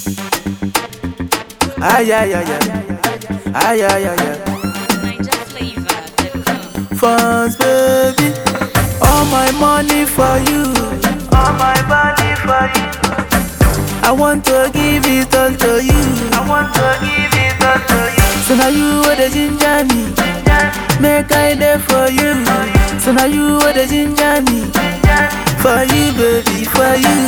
Ay, ay, ay, ay. Ay, ay, ay, ay. Fans, baby. All my money for you. All my body for you. I want to give it all to you. I want to give it all to you. So now you are the ginger me. Make I there for you. So now you are the ginger me. For you, baby, for you.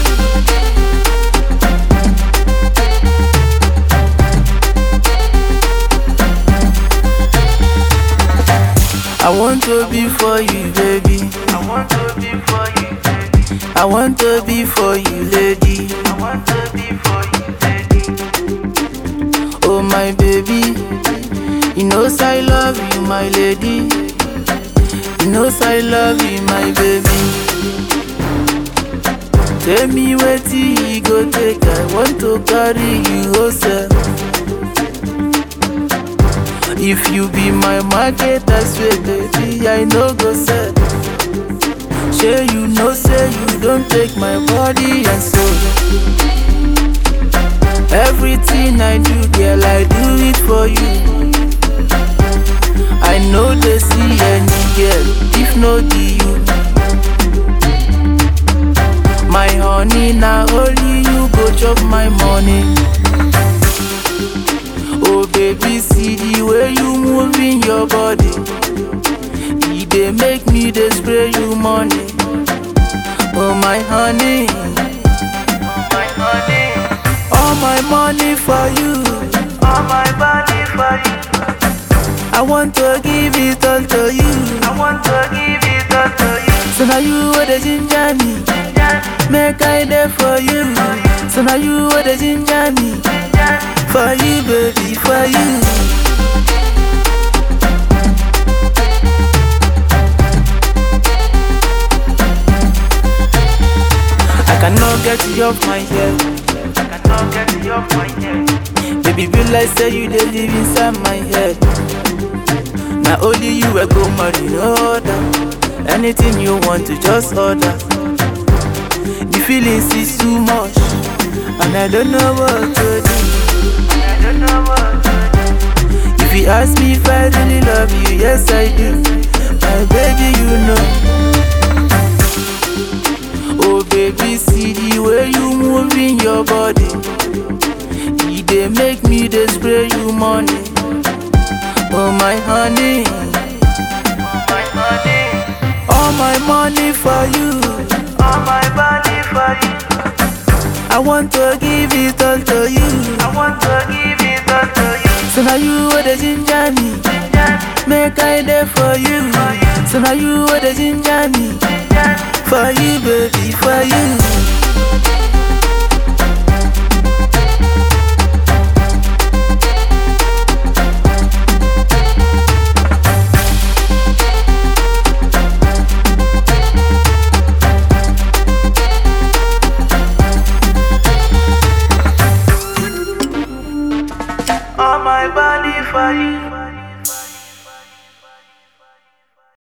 I want to be for you, baby. I want to be for you, baby. I want to be for you, lady. I want to be for you, lady. Oh my baby, you know I love you, my lady. You know I love you, my baby. Tell me where you go take. I want to carry you, oh sir. If you be my market, I swear, baby, I no go sell. Sure you know, say you don't take my body and soul. Everything I do, girl, I do it for you. I know they see any girl, if no the you. My honey, now only you go chop my money. Oh baby, see the way you moving your body. It dey make me dey spray you money. Oh my honey, oh my honey. All my money for you, all my body for you. I want to give it all to you. I want to give it all to you. So now you are the ginger me. Make I there for you. So now you are the ginger me. For you, baby, for you. I cannot get you off my head. I cannot get you off my head. Baby, feel like say you dey live inside my head. Now only you will go marry, no other. Anything you want to just order. The feelings is too much, and I don't know what to do. If you ask me if I really love you, yes I do. My baby, you know. Oh baby, see the way you moving your body. It dey make me dey spray you money. Oh my honey, oh my honey. All my money for you, all my body for you. I want to give it all to you. I want to give it all to you. So now you are the ginger me. Make I there for you. So now you are the ginger me. For you, baby, for you. All my body for you.